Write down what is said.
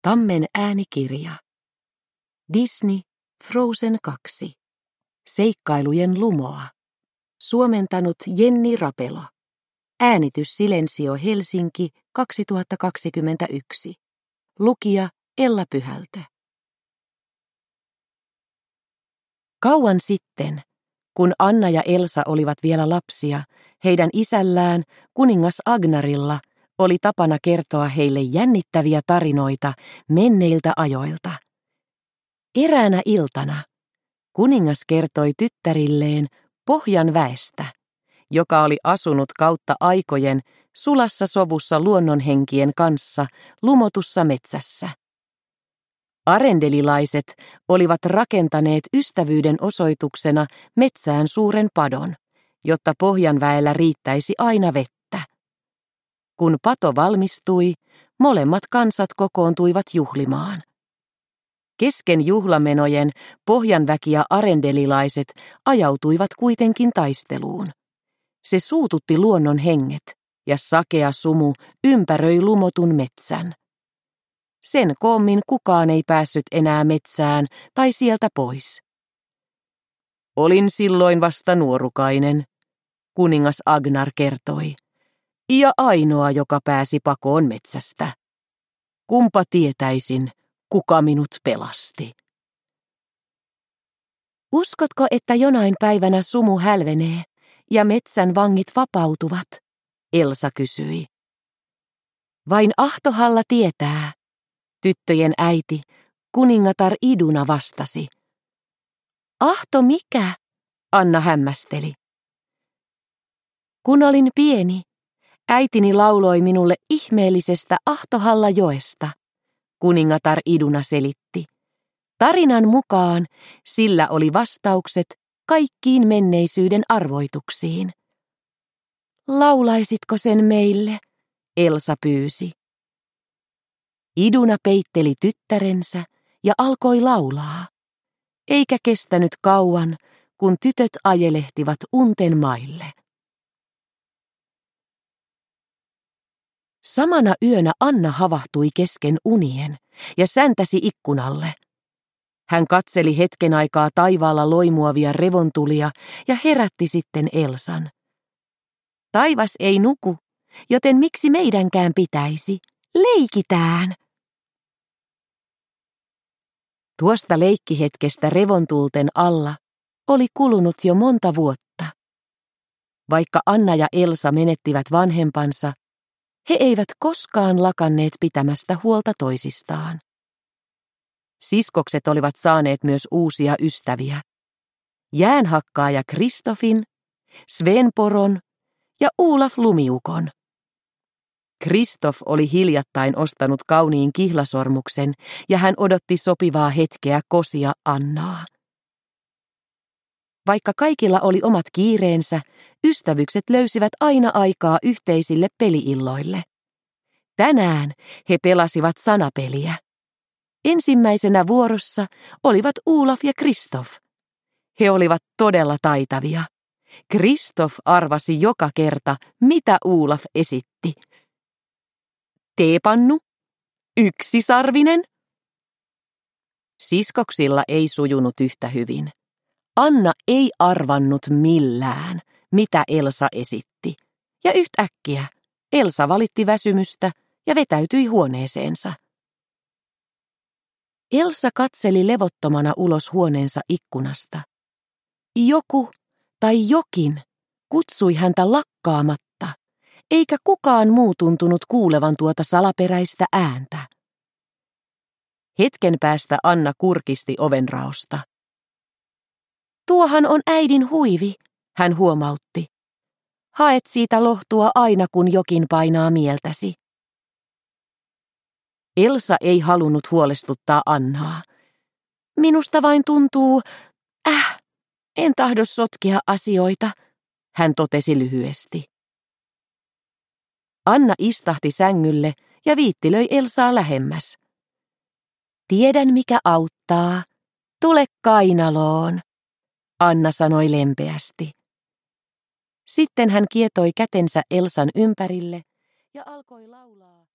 Tammen äänikirja. Disney Frozen 2. Seikkailujen lumoa. Suomentanut Jenni Rapelo. Äänitys Silensio Helsinki 2021. Lukija Ella Pyhältö. Kauan sitten, kun Anna ja Elsa olivat vielä lapsia, heidän isällään, kuningas Agnarilla, oli tapana kertoa heille jännittäviä tarinoita menneiltä ajoilta. Eräänä iltana kuningas kertoi tyttärilleen Pohjan väestä, joka oli asunut kautta aikojen sulassa sovussa luonnonhenkien kanssa lumotussa metsässä. Arendelilaiset olivat rakentaneet ystävyyden osoituksena metsään suuren padon, jotta Pohjanväellä riittäisi aina vettä. Kun pato valmistui, molemmat kansat kokoontuivat juhlimaan. Kesken juhlamenojen Pohjanväki ja arendelilaiset ajautuivat kuitenkin taisteluun. Se suututti luonnon henget ja sakea sumu ympäröi lumotun metsän. Sen koommin kukaan ei päässyt enää metsään tai sieltä pois. Olin silloin vasta nuorukainen, kuningas Agnar kertoi, ja ainoa, joka pääsi pakoon metsästä. Kumpa tietäisin, kuka minut pelasti. Uskotko, että jonain päivänä sumu hälvenee ja metsän vangit vapautuvat? Elsa kysyi. Vain Ahtohalla tietää, tyttöjen äiti, kuningatar Iduna vastasi. Ahto mikä? Anna hämmästeli. Kun olin pieni, äitini lauloi minulle ihmeellisestä Ahtohalla joesta, kuningatar Iduna selitti. Tarinan mukaan sillä oli vastaukset kaikkiin menneisyyden arvoituksiin. Laulaisitko sen meille? Elsa pyysi. Iduna peitteli tyttärensä ja alkoi laulaa. Eikä kestänyt kauan, kun tytöt ajelehtivat unten maille. Samana yönä Anna havahtui kesken unien ja säntäsi ikkunalle. Hän katseli hetken aikaa taivaalla loimuavia revontulia ja herätti sitten Elsan. Taivas ei nuku, joten miksi meidänkään pitäisi? Leikitään! Tuosta leikkihetkestä revontulten alla oli kulunut jo monta vuotta. Vaikka Anna ja Elsa menettivät vanhempansa, he eivät koskaan lakanneet pitämästä huolta toisistaan. Siskokset olivat saaneet myös uusia ystäviä. Jäänhakkaaja Kristofin, Svenporon ja Olaf Lumiukon. Kristof oli hiljattain ostanut kauniin kihlasormuksen ja hän odotti sopivaa hetkeä kosia Annaa. Vaikka kaikilla oli omat kiireensä, ystävykset löysivät aina aikaa yhteisille peli-illoille. Tänään he pelasivat sanapeliä. Ensimmäisenä vuorossa olivat Olaf ja Kristof. He olivat todella taitavia. Kristof arvasi joka kerta, mitä Olaf esitti. Teepannu? Yksisarvinen? Siskoksilla ei sujunut yhtä hyvin. Anna ei arvannut millään, mitä Elsa esitti. Ja yhtäkkiä Elsa valitti väsymystä ja vetäytyi huoneeseensa. Elsa katseli levottomana ulos huoneensa ikkunasta. Joku tai jokin kutsui häntä lakkaamatta, eikä kukaan muu tuntunut kuulevan tuota salaperäistä ääntä. Hetken päästä Anna kurkisti ovenraosta. Tuohan on äidin huivi, hän huomautti. Haet siitä lohtua aina, kun jokin painaa mieltäsi. Elsa ei halunnut huolestuttaa Annaa. Minusta vain tuntuu, en tahdo sotkea asioita, hän totesi lyhyesti. Anna istahti sängylle ja viittilöi Elsaa lähemmäs. Tiedän mikä auttaa. Tule kainaloon, Anna sanoi lempeästi. Sitten hän kietoi kätensä Elsan ympärille ja alkoi laulaa.